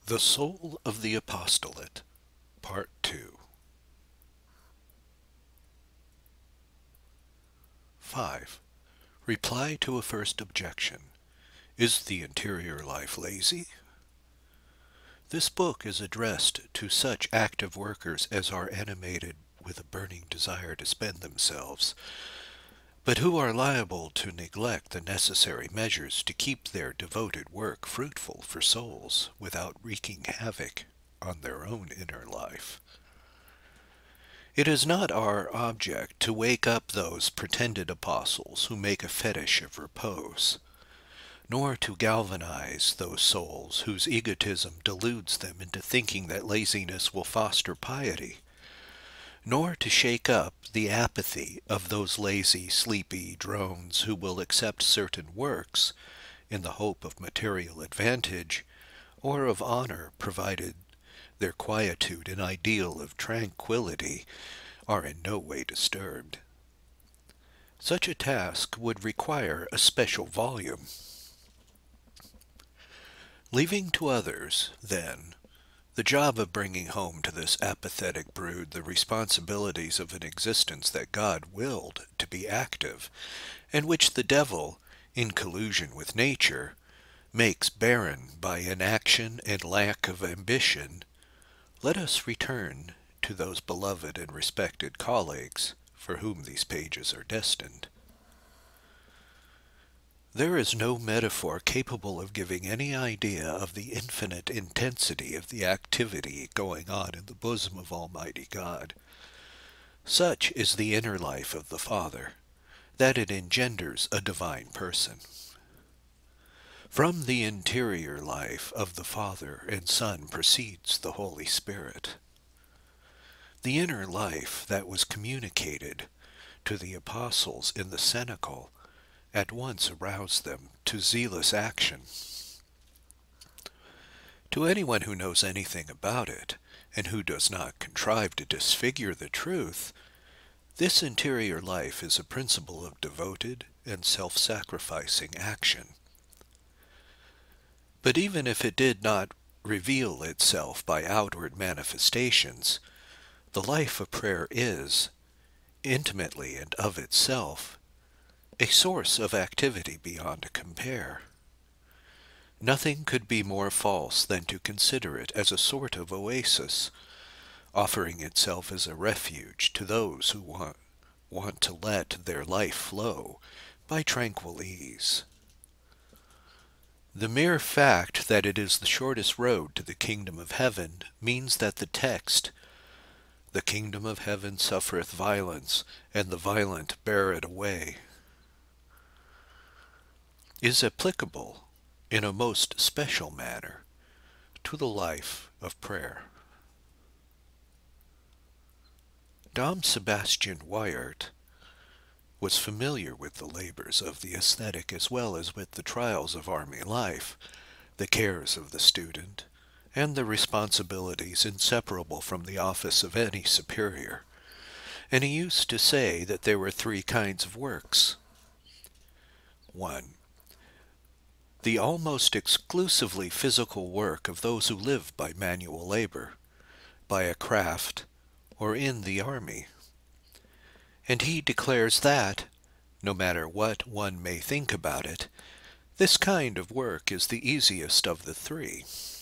The Soul of the Apostolate, Part 2. 5. Reply to a first objection. Is the interior life lazy? This book is addressed to such active workers as are animated with a burning desire to spend themselves, but who are liable to neglect the necessary measures to keep their devoted work fruitful for souls without wreaking havoc on their own inner life. It is not our object to wake up those pretended apostles who make a fetish of repose, nor to galvanize those souls whose egotism deludes them into thinking that laziness will foster piety, nor to shake up the apathy of those lazy, sleepy drones who will accept certain works in the hope of material advantage or of honor, provided their quietude and ideal of tranquility are in no way disturbed. Such a task would require a special volume. Leaving to others, then, the job of bringing home to this apathetic brood the responsibilities of an existence that God willed to be active, and which the devil, in collusion with nature, makes barren by inaction and lack of ambition, let us return to those beloved and respected colleagues for whom these pages are destined. There is no metaphor capable of giving any idea of the infinite intensity of the activity going on in the bosom of Almighty God. Such is the inner life of the Father, that it engenders a divine person. From the interior life of the Father and Son proceeds the Holy Spirit. The inner life that was communicated to the apostles in the cenacle at once aroused them to zealous action. To anyone who knows anything about it, and who does not contrive to disfigure the truth, this interior life is a principle of devoted and self-sacrificing action. But even if it did not reveal itself by outward manifestations, the life of prayer is, intimately and of itself, a source of activity beyond compare. Nothing could be more false than to consider it as a sort of oasis, offering itself as a refuge to those who want to let their life flow by tranquil ease. The mere fact that it is the shortest road to the kingdom of heaven means that the text, "The kingdom of heaven suffereth violence, and the violent bear it away," is applicable in a most special manner to the life of prayer. Dom Sebastian Wiart was familiar with the labors of the ascetic as well as with the trials of army life, the cares of the student, and the responsibilities inseparable from the office of any superior, and he used to say that there were three kinds of works. 1. The almost exclusively physical work of those who live by manual labor, by a craft, or in the army. And he declares that, no matter what one may think about it, this kind of work is the easiest of the three.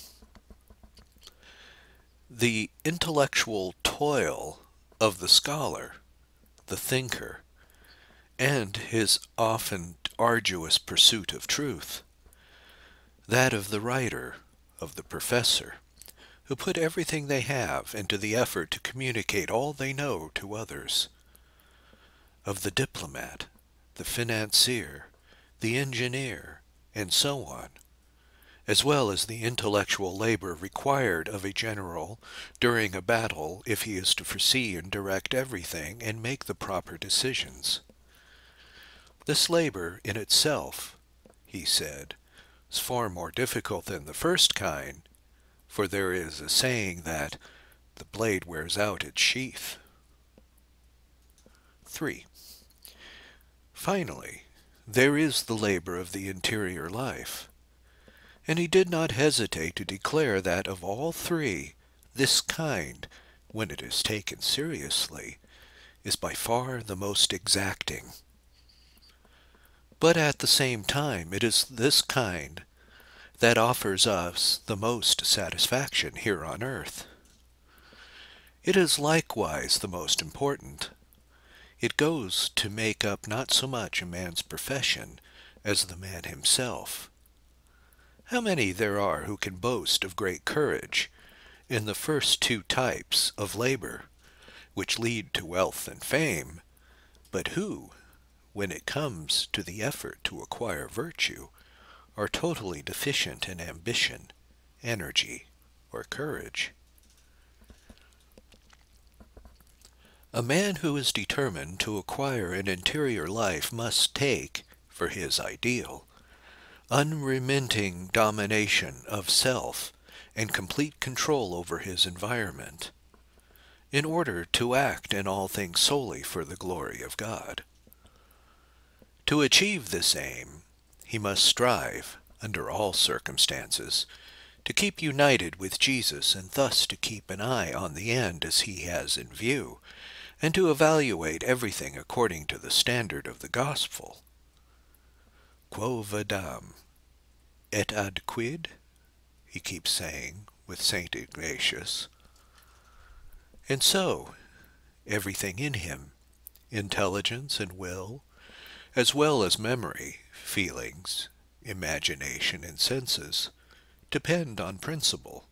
The intellectual toil of the scholar, the thinker, and his often arduous pursuit of truth, that of the writer, of the professor, who put everything they have into the effort to communicate all they know to others, of the diplomat, the financier, the engineer, and so on, as well as the intellectual labor required of a general during a battle if he is to foresee and direct everything and make the proper decisions. This labor in itself, he said, is far more difficult than the first kind, for there is a saying that the blade wears out its sheath. 3. Finally, there is the labor of the interior life, And he did not hesitate to declare that of all three, this kind, when it is taken seriously, is by far the most exacting. But at the same time, it is this kind that offers us the most satisfaction here on earth. It is likewise the most important. It goes to make up not so much a man's profession as the man himself. How many there are who can boast of great courage in the first two types of labor, which lead to wealth and fame, but who, when it comes to the effort to acquire virtue, are totally deficient in ambition, energy, or courage. A man who is determined to acquire an interior life must take, for his ideal, unremitting domination of self and complete control over his environment, in order to act in all things solely for the glory of God. To achieve this aim, he must strive, under all circumstances, to keep united with Jesus, and thus to keep an eye on the end as he has in view, and to evaluate everything according to the standard of the gospel. Quo vadam, et ad quid, he keeps saying with St. Ignatius. And so, everything in him, intelligence and will, as well as memory, feelings, imagination, and senses, depend on principle.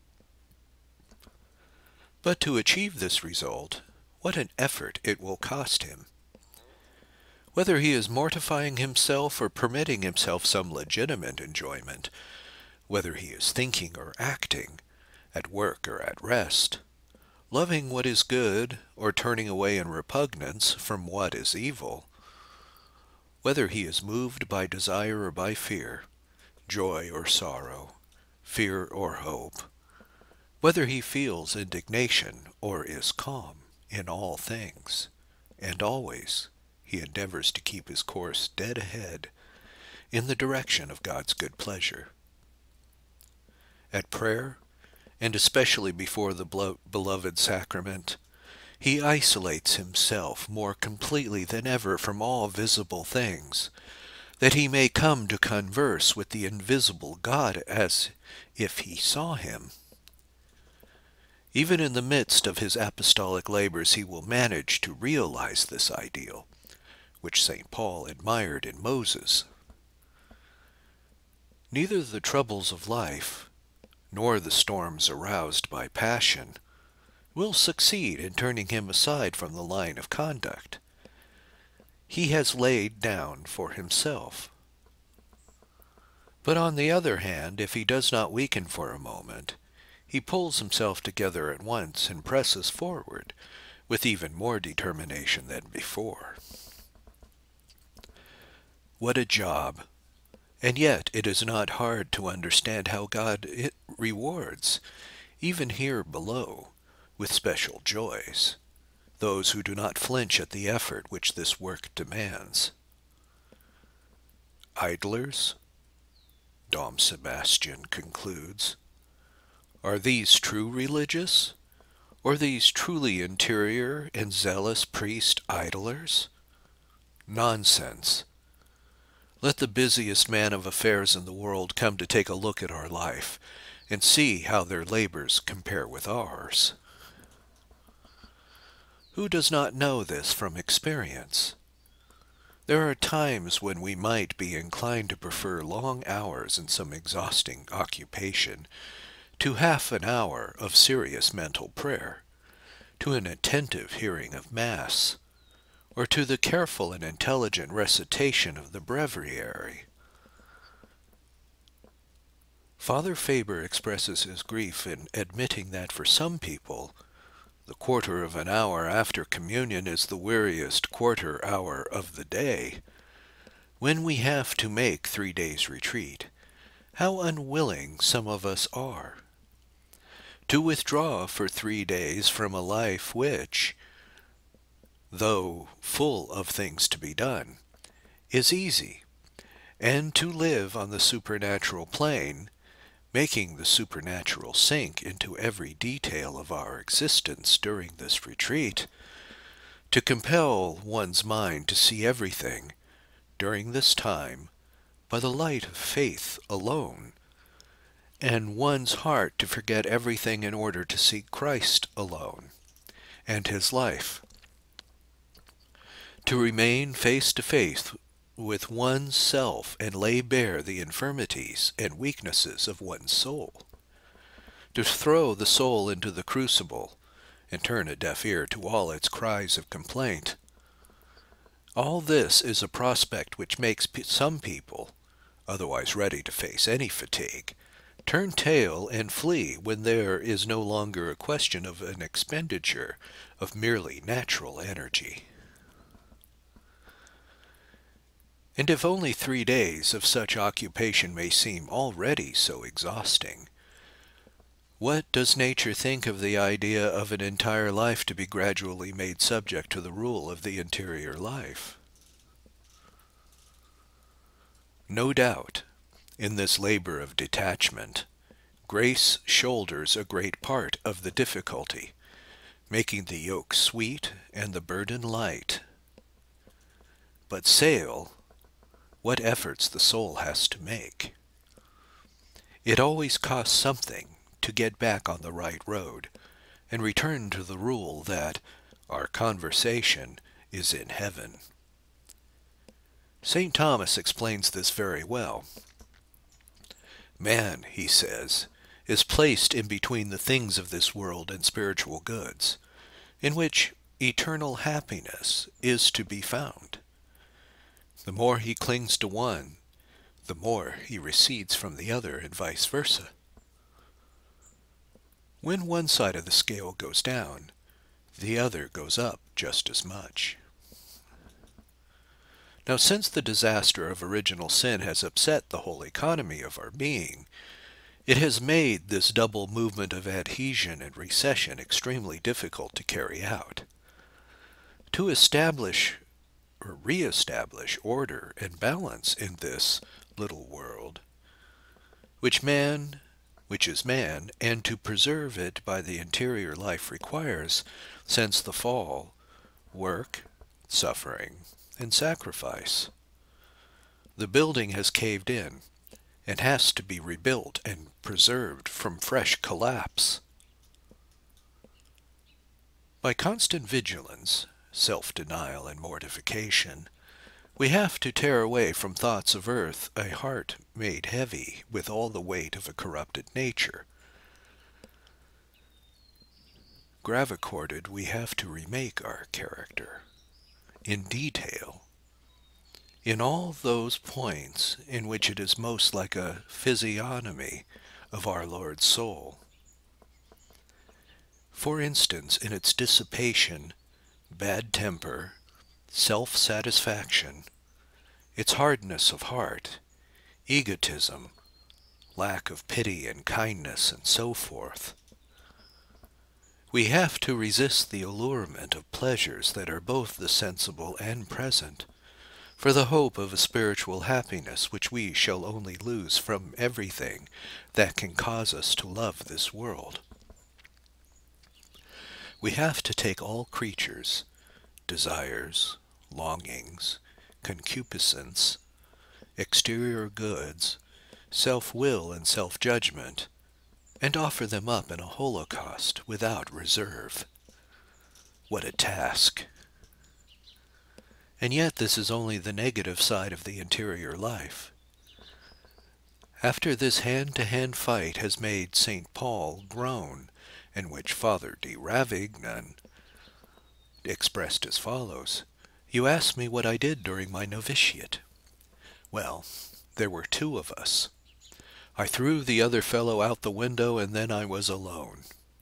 But to achieve this result, what an effort it will cost him! Whether he is mortifying himself or permitting himself some legitimate enjoyment, whether he is thinking or acting, at work or at rest, loving what is good or turning away in repugnance from what is evil, whether he is moved by desire or by fear, joy or sorrow, fear or hope, whether he feels indignation or is calm, in all things, and always he endeavors to keep his course dead ahead in the direction of God's good pleasure. At prayer, and especially before the beloved sacrament, he isolates himself more completely than ever from all visible things, that he may come to converse with the invisible God as if he saw him. Even in the midst of his apostolic labors he will manage to realize this ideal, which St. Paul admired in Moses. Neither the troubles of life, nor the storms aroused by passion, will succeed in turning him aside from the line of conduct he has laid down for himself. But on the other hand, if he does not weaken for a moment, he pulls himself together at once and presses forward with even more determination than before. What a job! And yet it is not hard to understand how God rewards, even here below, with special joys, those who do not flinch at the effort which this work demands. Idlers, Dom Sebastian concludes, are these true religious, or these truly interior and zealous priest idlers? Nonsense! Let the busiest man of affairs in the world come to take a look at our life, and see how their labors compare with ours. Who does not know this from experience? There are times when we might be inclined to prefer long hours in some exhausting occupation to half an hour of serious mental prayer, to an attentive hearing of Mass, or to the careful and intelligent recitation of the breviary. Father Faber expresses his grief in admitting that for some people, the quarter of an hour after communion is the weariest quarter hour of the day. When we have to make 3 days' retreat, how unwilling some of us are to withdraw for 3 days from a life which, though full of things to be done, is easy, and to live on the supernatural plane making the supernatural sink into every detail of our existence during this retreat, to compel one's mind to see everything during this time by the light of faith alone, and one's heart to forget everything in order to seek Christ alone and his life, to remain face to face with one's self and lay bare the infirmities and weaknesses of one's soul, to throw the soul into the crucible and turn a deaf ear to all its cries of complaint. All this is a prospect which makes some people, otherwise ready to face any fatigue, turn tail and flee when there is no longer a question of an expenditure of merely natural energy. And if only 3 days of such occupation may seem already so exhausting, what does nature think of the idea of an entire life to be gradually made subject to the rule of the interior life? No doubt, in this labor of detachment, grace shoulders a great part of the difficulty, making the yoke sweet and the burden light. But sail, what efforts the soul has to make. It always costs something to get back on the right road and return to the rule that our conversation is in heaven. St. Thomas explains this very well. Man, he says, is placed in between the things of this world and spiritual goods, in which eternal happiness is to be found. The more he clings to one, the more he recedes from the other, and vice versa. When one side of the scale goes down, the other goes up just as much. Now, since the disaster of original sin has upset the whole economy of our being, it has made this double movement of adhesion and recession extremely difficult to carry out. To establish or re-establish order and balance in this little world, which is man, and to preserve it by the interior life requires, since the fall, work, suffering, and sacrifice. The building has caved in, and has to be rebuilt and preserved from fresh collapse. By constant vigilance, self-denial, and mortification, we have to tear away from thoughts of earth a heart made heavy with all the weight of a corrupted nature. Gravicorded, we have to remake our character, in detail, in all those points in which it is most like a physiognomy of our Lord's soul. For instance, in its dissipation, bad temper, self-satisfaction, its hardness of heart, egotism, lack of pity and kindness, and so forth. We have to resist the allurement of pleasures that are both the sensible and present, for the hope of a spiritual happiness which we shall only lose from everything that can cause us to love this world. We have to take all creatures, desires, longings, concupiscence, exterior goods, self-will and self-judgment, and offer them up in a holocaust without reserve. What a task! And yet this is only the negative side of the interior life. After this hand-to-hand fight has made St. Paul groan, in which Father de Ravignan expressed as follows: "You asked me what I did during my novitiate. Well, there were 2 of us. I threw the other fellow out the window, and then I was alone."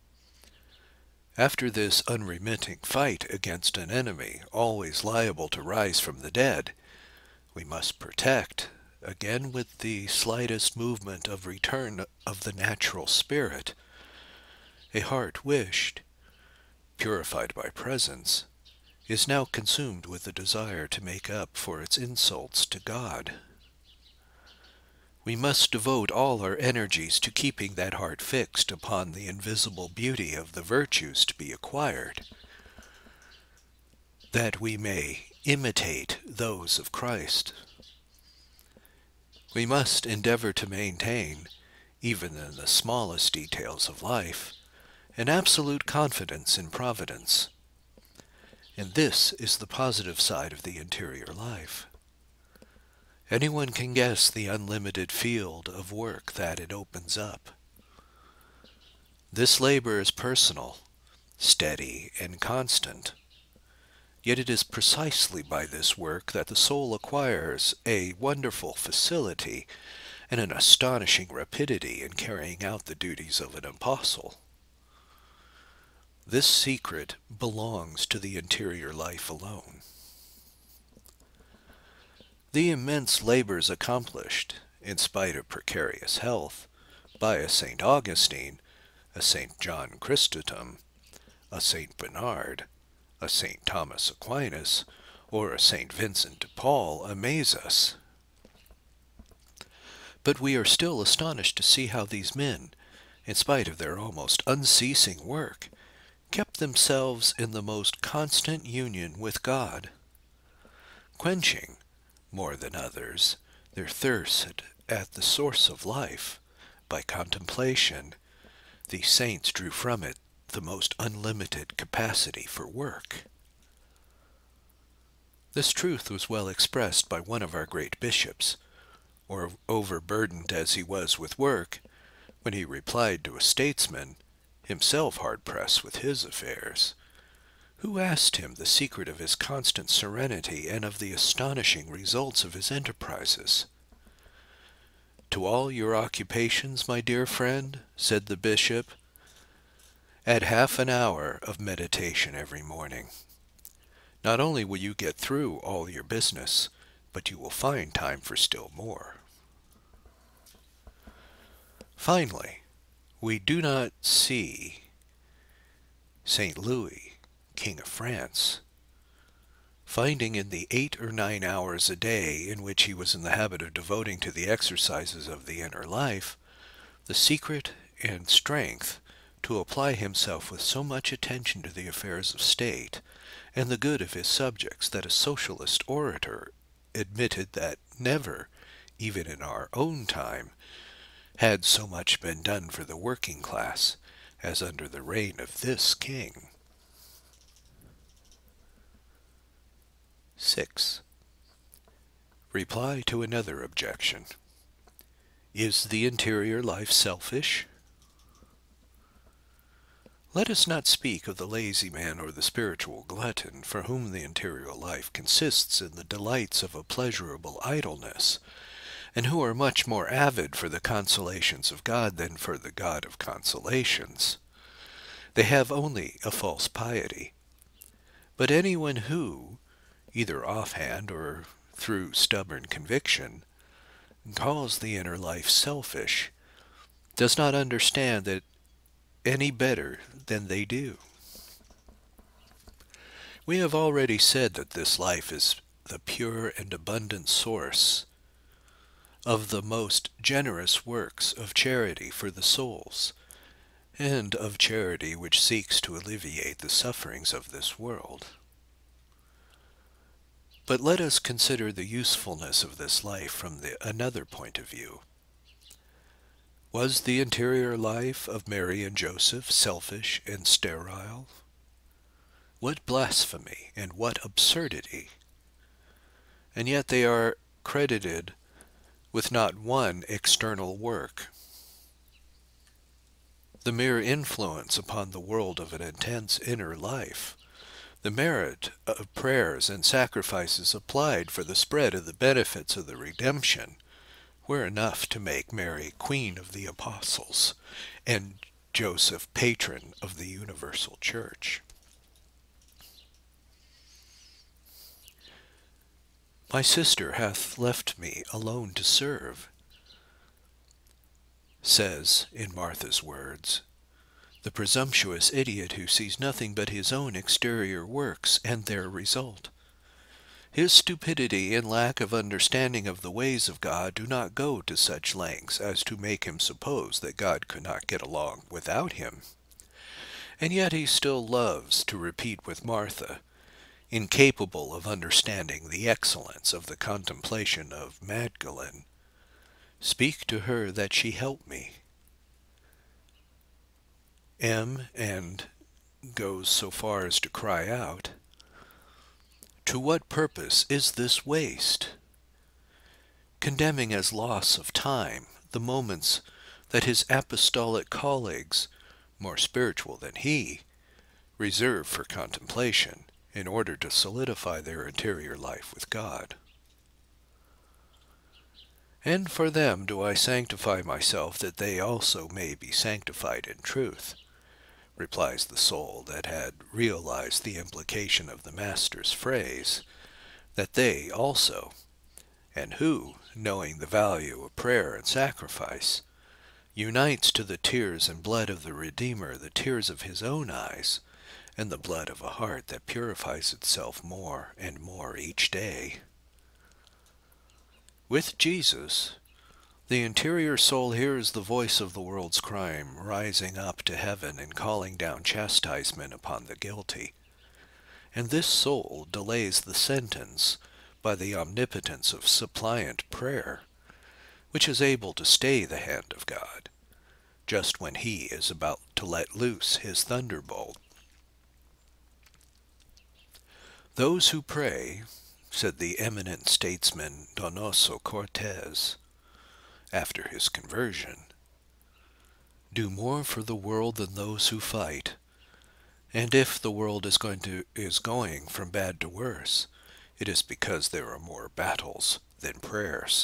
After this unremitting fight against an enemy always liable to rise from the dead, we must protect, again with the slightest movement of return of the natural spirit, a heart wished, purified by presence, is now consumed with the desire to make up for its insults to God. We must devote all our energies to keeping that heart fixed upon the invisible beauty of the virtues to be acquired, that we may imitate those of Christ. We must endeavor to maintain, even in the smallest details of life, an absolute confidence in Providence. And this is the positive side of the interior life. Anyone can guess the unlimited field of work that it opens up. This labor is personal, steady, and constant. Yet it is precisely by this work that the soul acquires a wonderful facility and an astonishing rapidity in carrying out the duties of an apostle. This secret belongs to the interior life alone. The immense labors accomplished, in spite of precarious health, by a St. Augustine, a St. John Chrysostom, a St. Bernard, a St. Thomas Aquinas, or a St. Vincent de Paul amaze us. But we are still astonished to see how these men, in spite of their almost unceasing work, kept themselves in the most constant union with God, quenching, more than others, their thirst at the source of life. By contemplation, these saints drew from it the most unlimited capacity for work. This truth was well expressed by one of our great bishops, or overburdened as he was with work, when he replied to a statesman, himself hard-pressed with his affairs, who asked him the secret of his constant serenity and of the astonishing results of his enterprises. "To all your occupations, my dear friend," said the bishop, "add half an hour of meditation every morning. Not only will you get through all your business, but you will find time for still more." Finally, we do not see St. Louis, King of France, finding in the 8 or 9 hours a day in which he was in the habit of devoting to the exercises of the inner life, the secret and strength to apply himself with so much attention to the affairs of state and the good of his subjects that a socialist orator admitted that never, even in our own time, had so much been done for the working class as under the reign of this king. 6. Reply to another objection. Is the interior life selfish? Let us not speak of the lazy man or the spiritual glutton, for whom the interior life consists in the delights of a pleasurable idleness, and who are much more avid for the consolations of God than for the God of consolations. They have only a false piety. But anyone who, either offhand or through stubborn conviction, calls the inner life selfish, does not understand it any better than they do. We have already said that this life is the pure and abundant source of the most generous works of charity for the souls, and of charity which seeks to alleviate the sufferings of this world. But let us consider the usefulness of this life from another point of view. Was the interior life of Mary and Joseph selfish and sterile? What blasphemy and what absurdity! And yet they are credited with not one external work. The mere influence upon the world of an intense inner life, the merit of prayers and sacrifices applied for the spread of the benefits of the redemption, were enough to make Mary Queen of the Apostles, and Joseph patron of the universal Church. "My sister hath left me alone to serve," says, in Martha's words, the presumptuous idiot who sees nothing but his own exterior works and their result. His stupidity and lack of understanding of the ways of God do not go to such lengths as to make him suppose that God could not get along without him. And yet he still loves to repeat with Martha, incapable of understanding the excellence of the contemplation of Magdalene, "Speak to her that she help me." And goes so far as to cry out, "To what purpose is this waste?" condemning as loss of time the moments that his apostolic colleagues, more spiritual than he, reserve for contemplation in order to solidify their interior life with God. "And for them do I sanctify myself, that they also may be sanctified in truth," replies the soul that had realized the implication of the Master's phrase, that they also, and who, knowing the value of prayer and sacrifice, unites to the tears and blood of the Redeemer the tears of his own eyes, and the blood of a heart that purifies itself more and more each day. With Jesus, the interior soul hears the voice of the world's crime rising up to heaven and calling down chastisement upon the guilty, and this soul delays the sentence by the omnipotence of suppliant prayer, which is able to stay the hand of God, just when he is about to let loose his thunderbolt. "Those who pray," said the eminent statesman Donoso Cortes, after his conversion, "do more for the world than those who fight, and if the world is going from bad to worse, it is because there are more battles than prayers."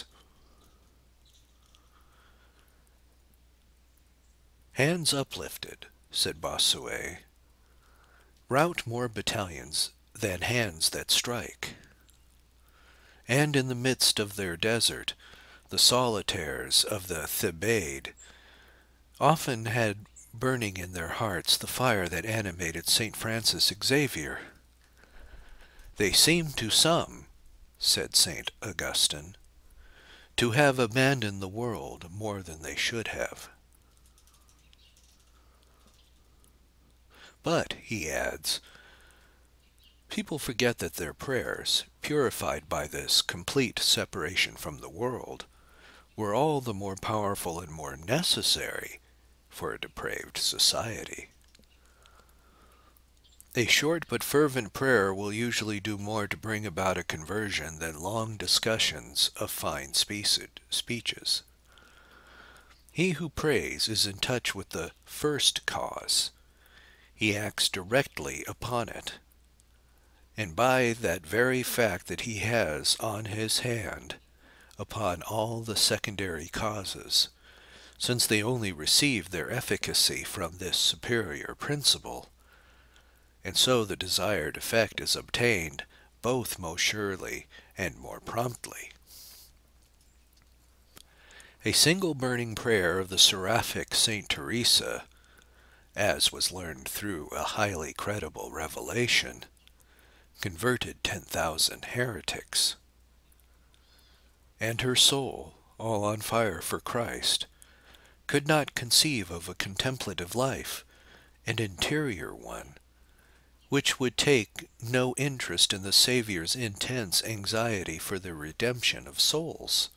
"Hands uplifted," said Bossuet, "rout more battalions than hands that strike." And in the midst of their desert, the solitaires of the Thebaid often had burning in their hearts the fire that animated St. Francis Xavier. "They seem to some," said St. Augustine, "to have abandoned the world more than they should have." But, he adds, people forget that their prayers, purified by this complete separation from the world, were all the more powerful and more necessary for a depraved society. A short but fervent prayer will usually do more to bring about a conversion than long discussions of fine speeches. He who prays is in touch with the first cause. He acts directly upon it, and by that very fact that he has on his hand upon all the secondary causes, since they only receive their efficacy from this superior principle, and so the desired effect is obtained both most surely and more promptly. A single burning prayer of the seraphic Saint Teresa, as was learned through a highly credible revelation, converted 10,000 heretics. And her soul, all on fire for Christ, could not conceive of a contemplative life, an interior one, which would take no interest in the Saviour's intense anxiety for the redemption of souls.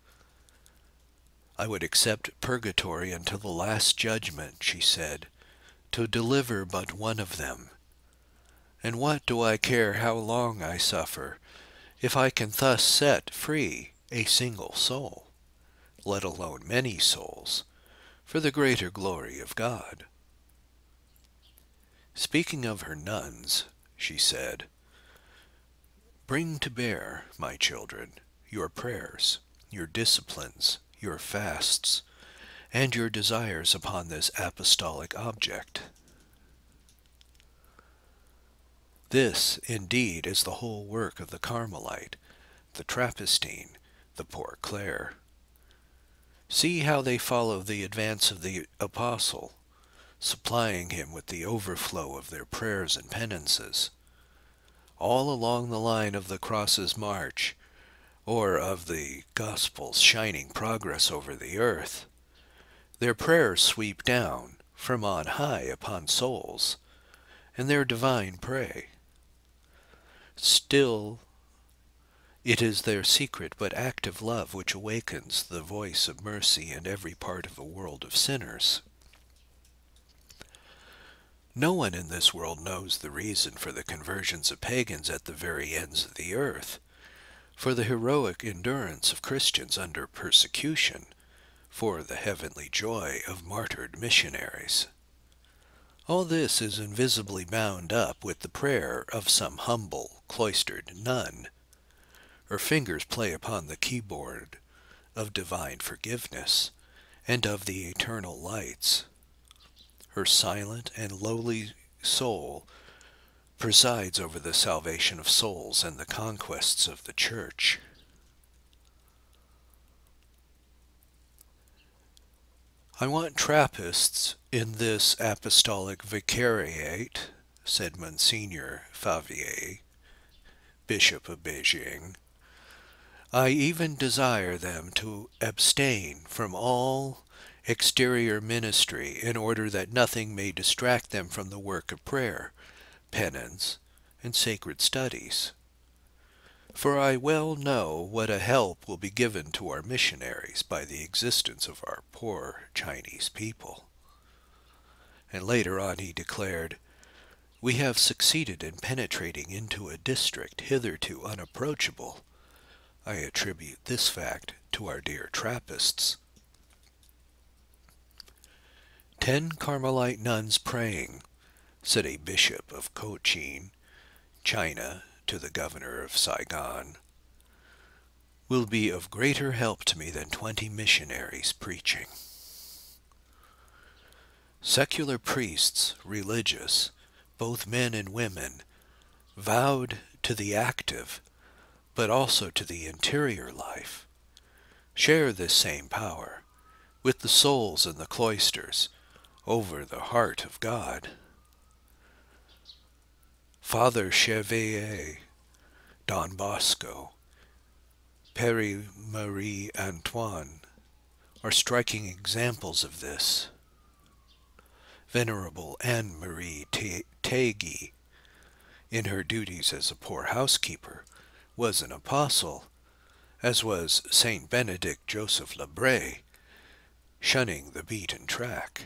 "I would accept purgatory until the last judgment," she said, "to deliver but one of them. And what do I care how long I suffer, if I can thus set free a single soul, let alone many souls, for the greater glory of God?" Speaking of her nuns, she said, "Bring to bear, my children, your prayers, your disciplines, your fasts, and your desires upon this apostolic object. This, indeed, is the whole work of the Carmelite, the Trappistine, the Poor Clare. See how they follow the advance of the Apostle, supplying him with the overflow of their prayers and penances. all along the line of the cross's march, or of the gospel's shining progress over the earth. Their prayers sweep down from on high upon souls, and their divine prey. Still, it is their secret but active love which awakens the voice of mercy in every part of a world of sinners. No one in this world knows the reason for the conversions of pagans at the very ends of the earth, for the heroic endurance of Christians under persecution, for the heavenly joy of martyred missionaries. All this is invisibly bound up with the prayer of some humble, cloistered nun. Her fingers play upon the keyboard of divine forgiveness and of the eternal lights. Her silent and lowly soul presides over the salvation of souls and the conquests of the Church. I want Trappists in this apostolic vicariate, said Monsignor Favier, Bishop of Beijing. I even desire them to abstain from all exterior ministry in order that nothing may distract them from the work of prayer, penance, and sacred studies. For I well know what a help will be given to our missionaries by the existence of our poor Chinese people. And later on he declared, we have succeeded in penetrating into a district hitherto unapproachable. I attribute this fact to our dear Trappists. 10 Carmelite nuns praying, said a bishop of Cochin, China, to the governor of Saigon, will be of greater help to me than 20 missionaries preaching. Secular priests, religious, both men and women, vowed to the active, but also to the interior life, share this same power with the souls in the cloisters over the heart of God. Father Chevalier, Don Bosco, Père Marie Antoine are striking examples of this. Venerable Anne-Marie Taigi, in her duties as a poor housekeeper, was an apostle, as was Saint Benedict Joseph Lebray, shunning the beaten track.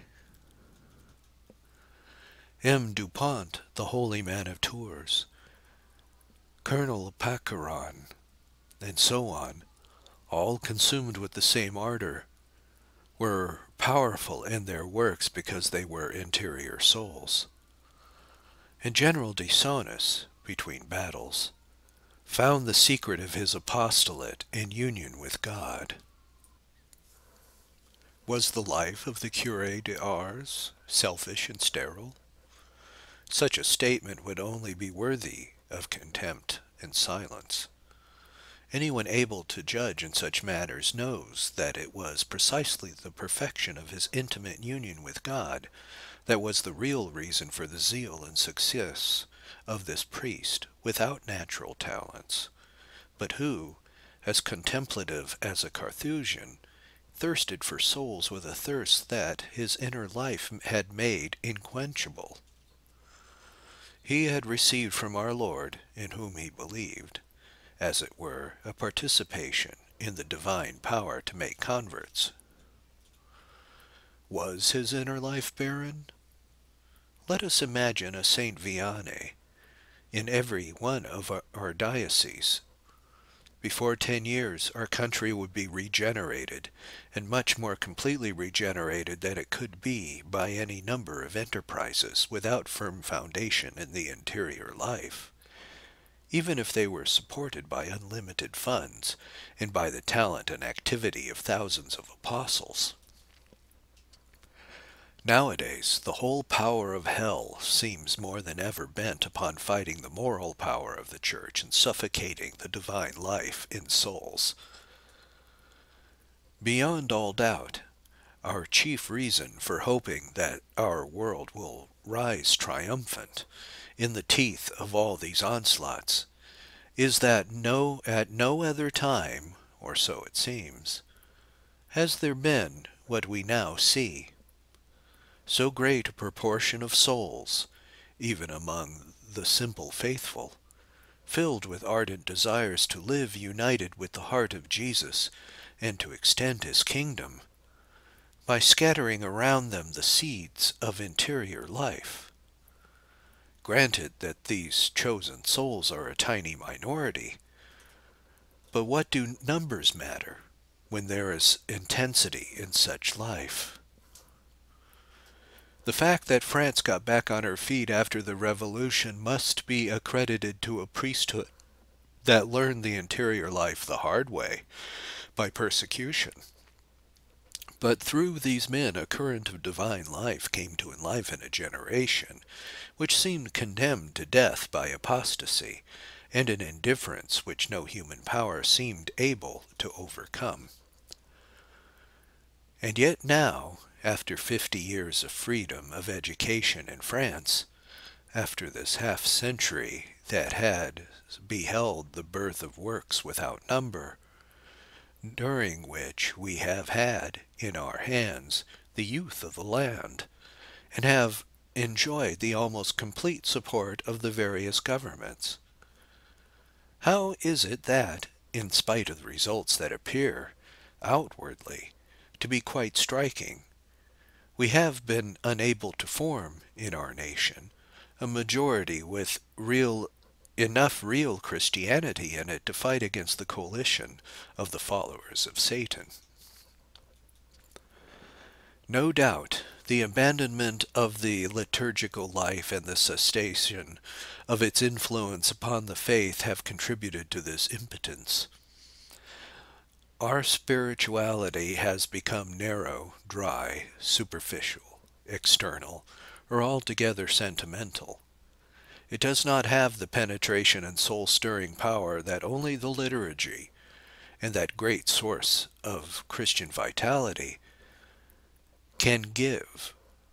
M. Dupont, the holy man of Tours, Colonel Paqueron, and so on, all consumed with the same ardor, were powerful in their works because they were interior souls. And General de Saunis, between battles, found the secret of his apostolate in union with God. Was the life of the Curé de Ars selfish and sterile? Such a statement would only be worthy of contempt and silence. Anyone able to judge in such matters knows that it was precisely the perfection of his intimate union with God that was the real reason for the zeal and success of this priest without natural talents, but who, as contemplative as a Carthusian, thirsted for souls with a thirst that his inner life had made inquenchable. He had received from our Lord, in whom he believed, as it were, a participation in the divine power to make converts. Was his inner life barren? Let us imagine a Saint Vianney in every one of our dioceses. Before 10 years, our country would be regenerated, and much more completely regenerated than it could be by any number of enterprises without firm foundation in the interior life, even if they were supported by unlimited funds and by the talent and activity of thousands of apostles. Nowadays, the whole power of hell seems more than ever bent upon fighting the moral power of the Church and suffocating the divine life in souls. Beyond all doubt, our chief reason for hoping that our world will rise triumphant in the teeth of all these onslaughts is that at no other time, or so it seems, has there been what we now see, so great a proportion of souls, even among the simple faithful, filled with ardent desires to live united with the heart of Jesus and to extend his kingdom, by scattering around them the seeds of interior life. Granted that these chosen souls are a tiny minority, but what do numbers matter when there is intensity in such life? The fact that France got back on her feet after the revolution must be accredited to a priesthood that learned the interior life the hard way, by persecution. But through these men a current of divine life came to enliven a generation which seemed condemned to death by apostasy, and an indifference which no human power seemed able to overcome. And yet now, after 50 years of freedom of education in France, after this half-century that had beheld the birth of works without number, during which we have had in our hands the youth of the land, and have enjoyed the almost complete support of the various governments, how is it that, in spite of the results that appear outwardly to be quite striking, we have been unable to form in our nation a majority with enough real Christianity in it to fight against the coalition of the followers of Satan? No doubt, the abandonment of the liturgical life and the cessation of its influence upon the faith have contributed to this impotence. Our spirituality has become narrow, dry, superficial, external, or altogether sentimental. It does not have the penetration and soul-stirring power that only the liturgy, and that great source of Christian vitality, can give.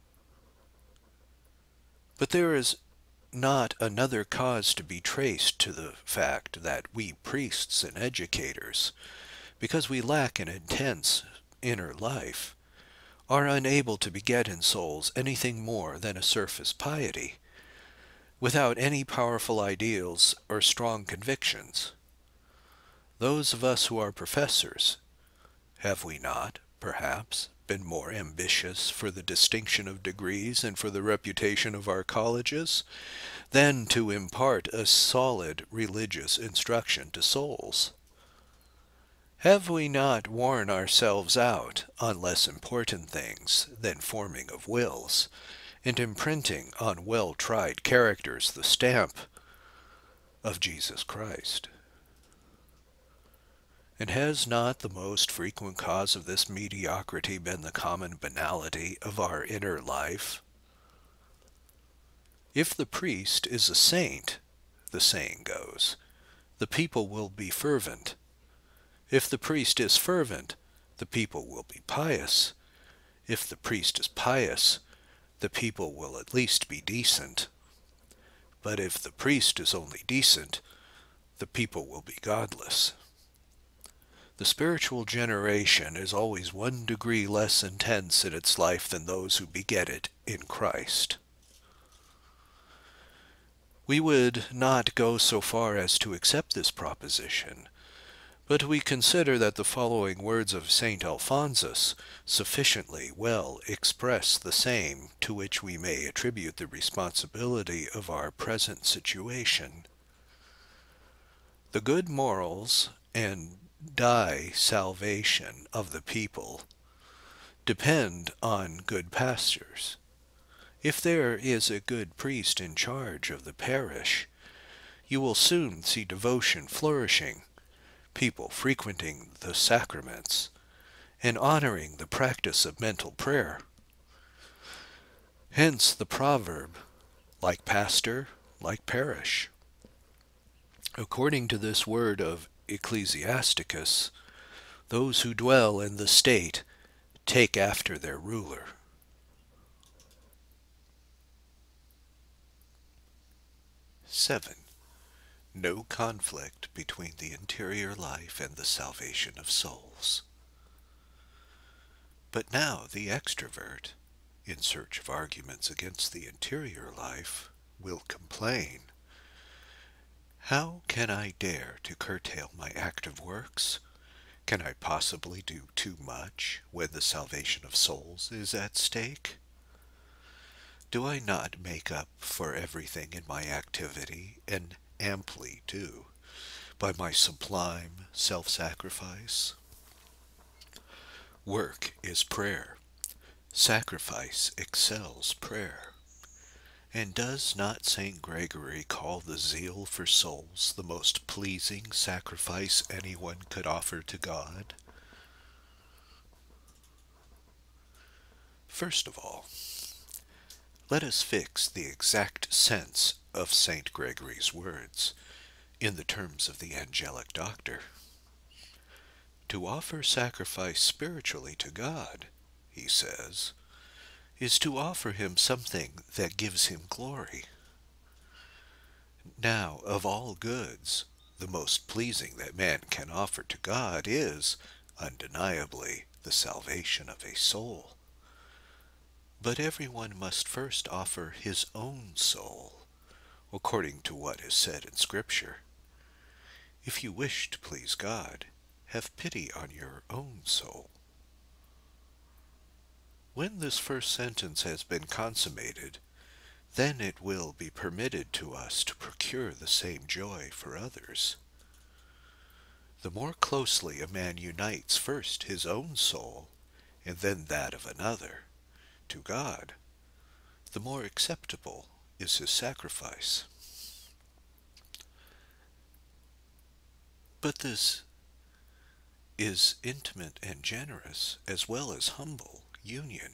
But there is not another cause to be traced to the fact that we priests and educators, because we lack an intense inner life, are unable to beget in souls anything more than a surface piety, without any powerful ideals or strong convictions. Those of us who are professors, have we not, perhaps, been more ambitious for the distinction of degrees and for the reputation of our colleges than to impart a solid religious instruction to souls? Have we not worn ourselves out on less important things than forming of wills, and imprinting on well-tried characters the stamp of Jesus Christ? And has not the most frequent cause of this mediocrity been the common banality of our inner life? If the priest is a saint, the saying goes, the people will be fervent. If the priest is fervent, the people will be pious. If the priest is pious, the people will at least be decent. But if the priest is only decent, the people will be godless. The spiritual generation is always 1 degree less intense in its life than those who beget it in Christ. We would not go so far as to accept this proposition, but we consider that the following words of St. Alphonsus sufficiently well express the same, to which we may attribute the responsibility of our present situation. The good morals and salvation of the people depend on good pastors. If there is a good priest in charge of the parish, you will soon see devotion flourishing, people frequenting the sacraments, and honoring the practice of mental prayer. Hence the proverb, like pastor, like parish. According to this word of Ecclesiasticus, those who dwell in the state take after their ruler. 7. No conflict between the interior life and the salvation of souls. But now the extrovert, in search of arguments against the interior life, will complain. How can I dare to curtail my active works? Can I possibly do too much when the salvation of souls is at stake? Do I not make up for everything in my activity, and amply do, by my sublime self-sacrifice? Work is prayer. Sacrifice excels prayer. And does not St. Gregory call the zeal for souls the most pleasing sacrifice anyone could offer to God? First of all, let us fix the exact sense of St. Gregory's words in the terms of the angelic doctor. To offer sacrifice spiritually to God, he says, is to offer him something that gives him glory. Now, of all goods, the most pleasing that man can offer to God is, undeniably, the salvation of a soul. But everyone must first offer his own soul, according to what is said in Scripture. If you wish to please God, have pity on your own soul. When this first sentence has been consummated, then it will be permitted to us to procure the same joy for others. The more closely a man unites first his own soul, and then that of another, to God, the more acceptable is his sacrifice. But this is intimate and generous, as well as humble, union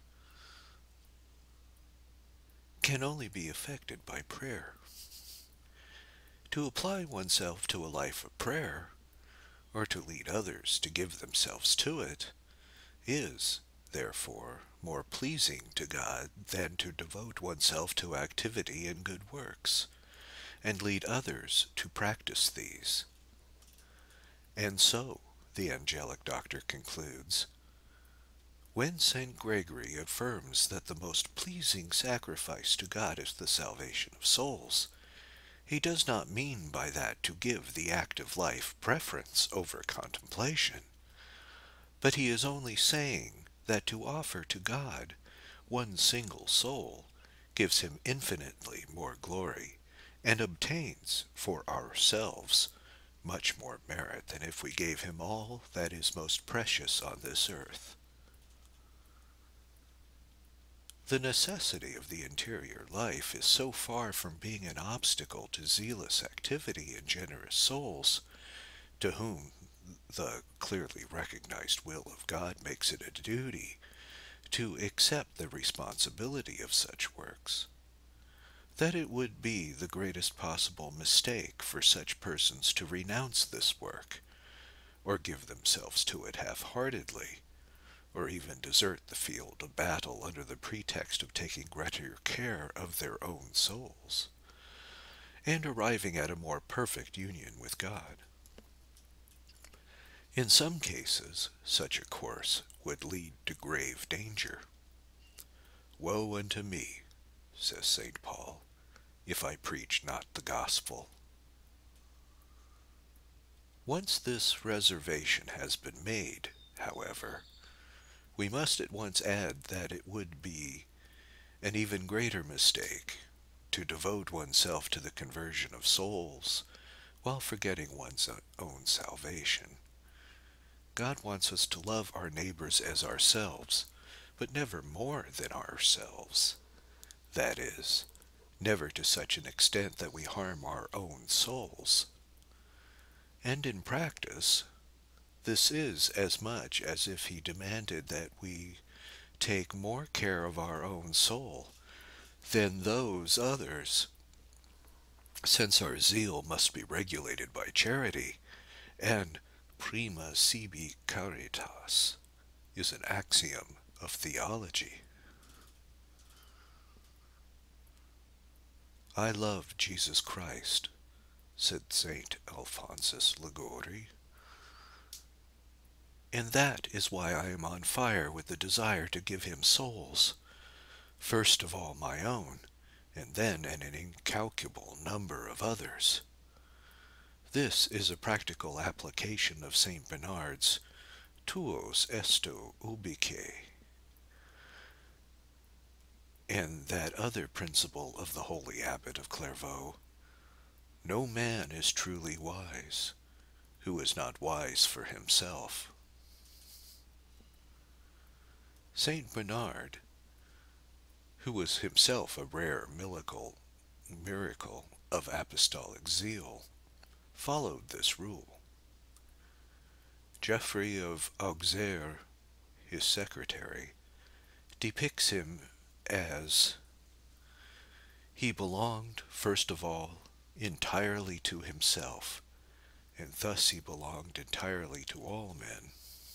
can only be effected by prayer. To apply oneself to a life of prayer, or to lead others to give themselves to it, is, therefore, more pleasing to God than to devote oneself to activity and good works, and lead others to practice these. And so, the angelic doctor concludes, when St. Gregory affirms that the most pleasing sacrifice to God is the salvation of souls, he does not mean by that to give the active life preference over contemplation, but he is only saying that to offer to God one single soul gives him infinitely more glory, and obtains for ourselves much more merit than if we gave him all that is most precious on this earth. The necessity of the interior life is so far from being an obstacle to zealous activity in generous souls, to whom the clearly recognized will of God makes it a duty to accept the responsibility of such works, that it would be the greatest possible mistake for such persons to renounce this work, or give themselves to it half-heartedly, or even desert the field of battle under the pretext of taking greater care of their own souls, and arriving at a more perfect union with God. In some cases, such a course would lead to grave danger. Woe unto me, says St. Paul, if I preach not the gospel. Once this reservation has been made, however, we must at once add that it would be an even greater mistake to devote oneself to the conversion of souls while forgetting one's own salvation. God wants us to love our neighbors as ourselves, but never more than ourselves. That is, never to such an extent that we harm our own souls. And in practice, this is as much as if he demanded that we take more care of our own soul than those others, since our zeal must be regulated by charity, and prima sibi caritas is an axiom of theology. I love Jesus Christ, said Saint Alphonsus Liguori, and that is why I am on fire with the desire to give him souls, first of all my own, and then an incalculable number of others. This is a practical application of St. Bernard's tuos esto ubique, and that other principle of the holy abbot of Clairvaux: no man is truly wise who is not wise for himself. Saint Bernard, who was himself a rare miracle of apostolic zeal, followed this rule. Geoffrey of Auxerre, his secretary, depicts him as he belonged, first of all, entirely to himself, and thus he belonged entirely to all men.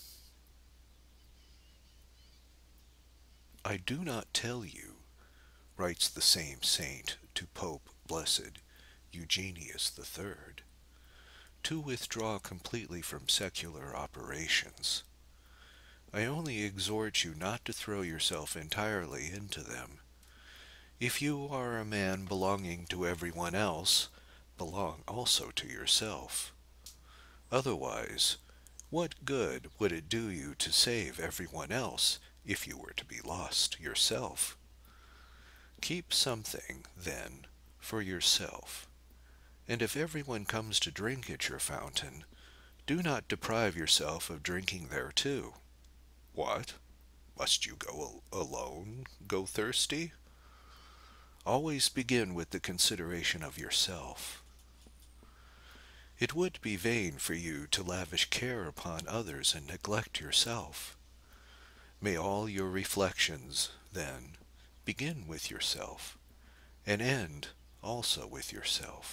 I do not tell you, writes the same saint to Pope Blessed Eugenius III, to withdraw completely from secular operations. I only exhort you not to throw yourself entirely into them. If you are a man belonging to everyone else, belong also to yourself. Otherwise, what good would it do you to save everyone else if you were to be lost yourself? Keep something, then, for yourself, and if everyone comes to drink at your fountain, do not deprive yourself of drinking there too. What? Must you go alone, go thirsty? Always begin with the consideration of yourself. It would be vain for you to lavish care upon others and neglect yourself. May all your reflections, then, begin with yourself, and end also with yourself.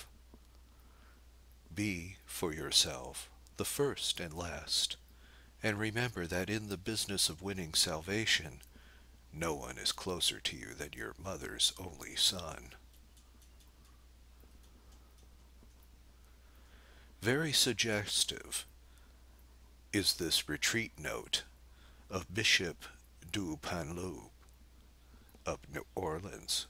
Be, for yourself, the first and last, and remember that in the business of winning salvation, no one is closer to you than your mother's only son. Very suggestive is this retreat note of Bishop du Panloup of New Orleans.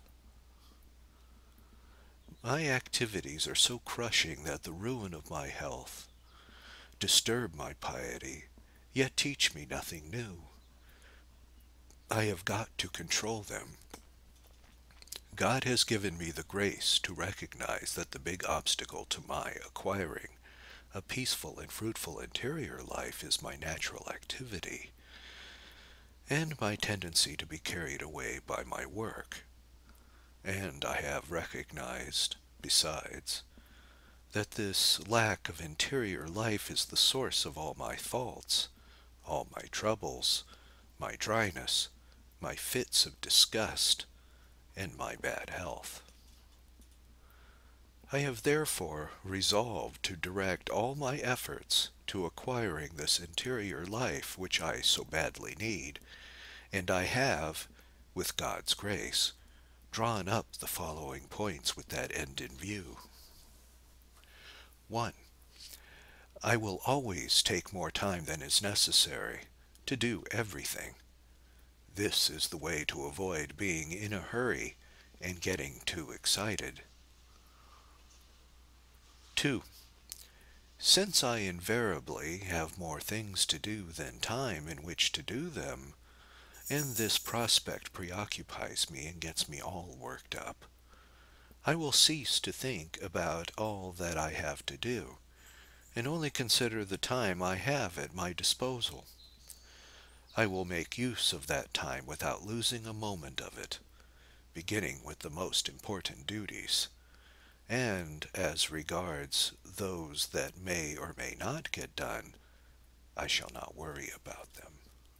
My activities are so crushing that the ruin of my health disturb my piety, yet teach me nothing new. I have got to control them. God has given me the grace to recognize that the big obstacle to my acquiring a peaceful and fruitful interior life is my natural activity, and my tendency to be carried away by my work. And I have recognized, besides, that this lack of interior life is the source of all my faults, all my troubles, my dryness, my fits of disgust, and my bad health. I have therefore resolved to direct all my efforts to acquiring this interior life which I so badly need, and I have, with God's grace, drawn up the following points with that end in view. 1. I will always take more time than is necessary to do everything. This is the way to avoid being in a hurry and getting too excited. 2. Since I invariably have more things to do than time in which to do them, and this prospect preoccupies me and gets me all worked up, I will cease to think about all that I have to do, and only consider the time I have at my disposal. I will make use of that time without losing a moment of it, beginning with the most important duties, and as regards those that may or may not get done, I shall not worry about them.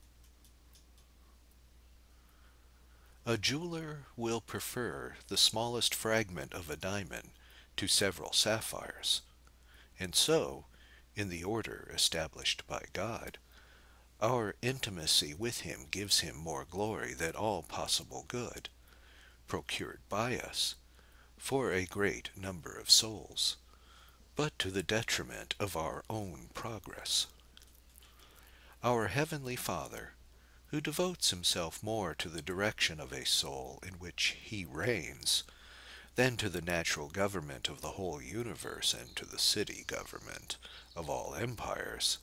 A jeweler will prefer the smallest fragment of a diamond to several sapphires, and so, in the order established by God, our intimacy with him gives him more glory than all possible good, procured by us, for a great number of souls, but to the detriment of our own progress. Our Heavenly Father, who devotes himself more to the direction of a soul in which he reigns, than to the natural government of the whole universe and to the city government of all empires,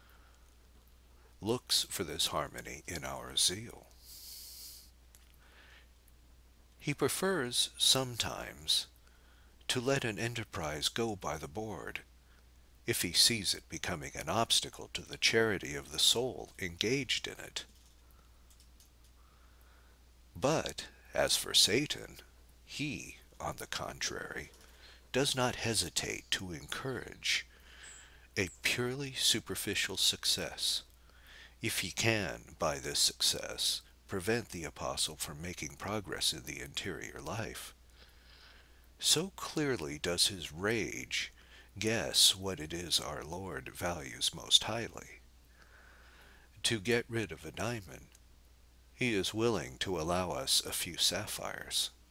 looks for this harmony in our zeal. He prefers sometimes to let an enterprise go by the board, if he sees it becoming an obstacle to the charity of the soul engaged in it. But as for Satan, he, on the contrary, does not hesitate to encourage a purely superficial success, if he can, by this success, prevent the apostle from making progress in the interior life. So clearly does his rage guess what it is our Lord values most highly. To get rid of a diamond, he is willing to allow us a few sapphires.